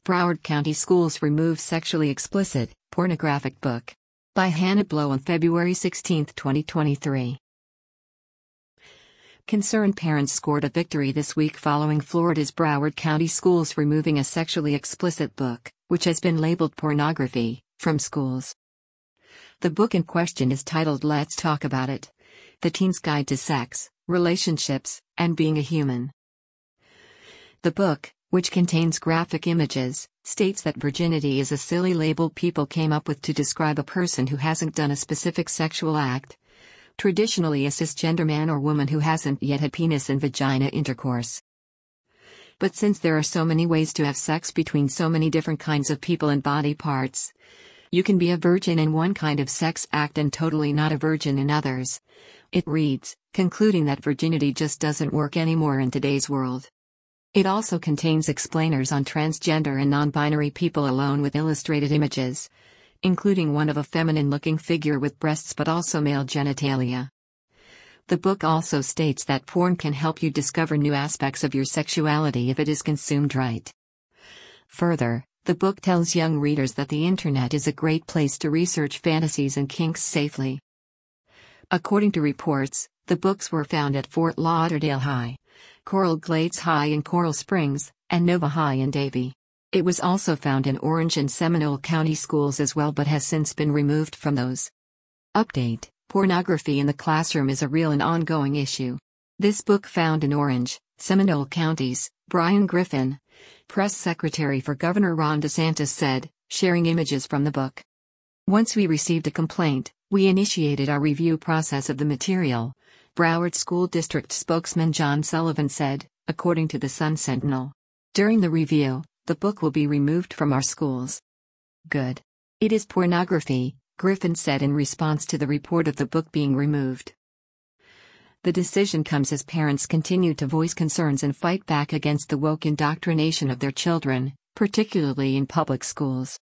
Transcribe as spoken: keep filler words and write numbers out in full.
Broward County Schools remove sexually explicit, pornographic book. By Hannah Blow on February sixteenth, twenty twenty-three. Concerned parents scored a victory this week following Florida's Broward County Schools removing a sexually explicit book, which has been labeled pornography, from schools. The book in question is titled Let's Talk About It: The Teen's Guide to Sex, Relationships, and Being a Human. The book, which contains graphic images, states that virginity is a silly label people came up with to describe a person who hasn't done a specific sexual act, traditionally a cisgender man or woman who hasn't yet had penis and vagina intercourse. But since there are so many ways to have sex between so many different kinds of people and body parts, you can be a virgin in one kind of sex act and totally not a virgin in others, it reads, concluding that virginity just doesn't work anymore in today's world. It also contains explainers on transgender and non-binary people along with illustrated images, including one of a feminine-looking figure with breasts but also male genitalia. The book also states that porn can help you discover new aspects of your sexuality if it is consumed right. Further, the book tells young readers that the internet is a great place to research fantasies and kinks safely. According to reports, the books were found at Fort Lauderdale High, Coral Glades High in Coral Springs, and Nova High in Davie. It was also found in Orange and Seminole County schools as well but has since been removed from those. Update: pornography in the classroom is a real and ongoing issue. This book found in Orange, Seminole counties, Brian Griffin, press secretary for Governor Ron DeSantis said, sharing images from the book. Once we received a complaint, we initiated our review process of the material, Broward School District spokesman John Sullivan said, according to the Sun Sentinel. During the review, the book will be removed from our schools. Good. It is pornography, Griffin said in response to the report of the book being removed. The decision comes as parents continue to voice concerns and fight back against the woke indoctrination of their children, particularly in public schools.